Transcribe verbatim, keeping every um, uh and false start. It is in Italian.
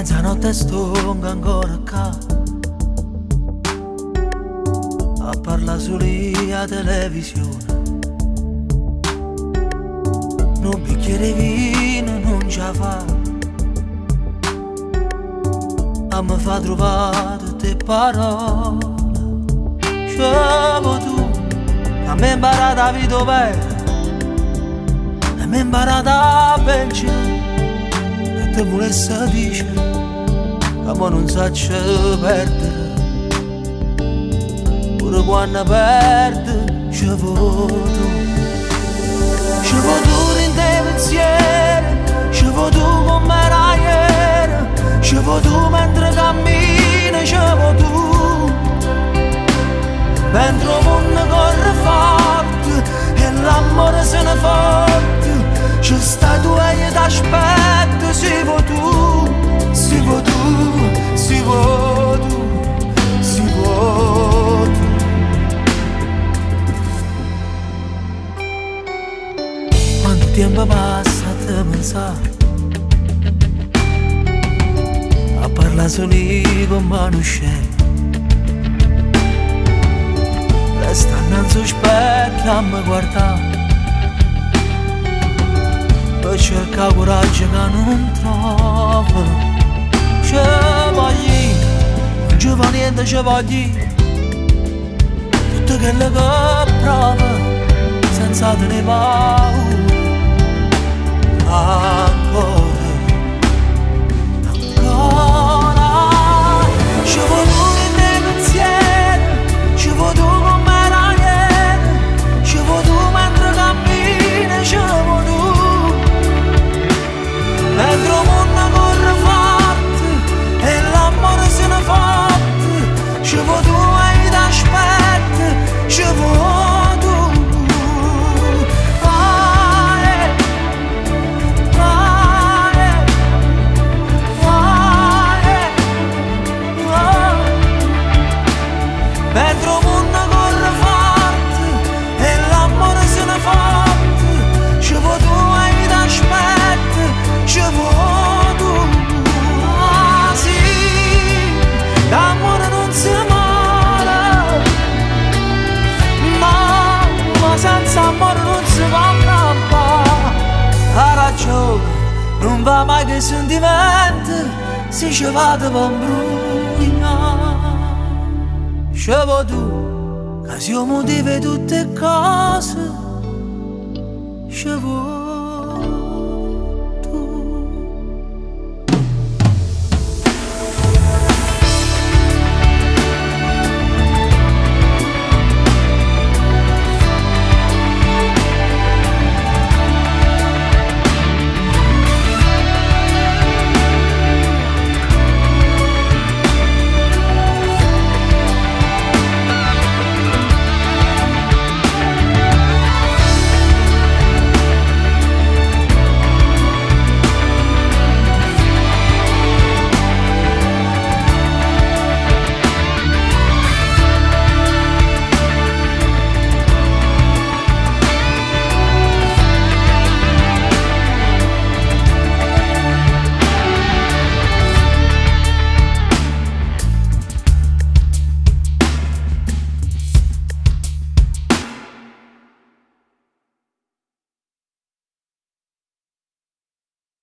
mezzanotte stonga ancora qua a parlare soli a televisione. Un bicchiere di vino non ce la fa a me fa trovare tutte parole. Scevo tu, a me imparare la vita vera, a me imparare a vincere, e te volesse dire che mo non saccio perdere. Pure quando perde, scevo tu, scevo tu in te pensieri, scevo tu come era ieri, scevo tu mentre cammini, scevo tu. Mentre il mondo corre forte e l'amore se ne forte, c'è stai tu e io t'aspetto, si vuoi tu, si vuoi tu, si vuoi tu, si vuoi tu. Quanto tempo passa a te pensare, a parlare soli con mano scena, resta innanzi allo specchio a me guardare, per cercare coraggio che non trovo. Ci voglio, non ci fa niente, ci voglio tutto quello che provo senza tenere paura. Ancora, ancora, ci vuoi tu nei miei pensieri, ci vuoi tu come era ieri, ci vuoi tu mentre cammini, ci vuoi tu. Mentre il mondo corre forte e l'amore se ne forte, ci vuoi tu e io t'aspetto, ci vuoi tu. Mentre il mondo corre forte e l'amore se ne forte, ci vuoi tu e io t'aspetto, ci vuoi tu. Ah sì, l'amore non si muore, ma, ma senza amore non si va campare. Ha ragione, non va mai che sentimenti si ci vada per imbrugliare. Scevo tu, che siamo motivi tutte cose, scevo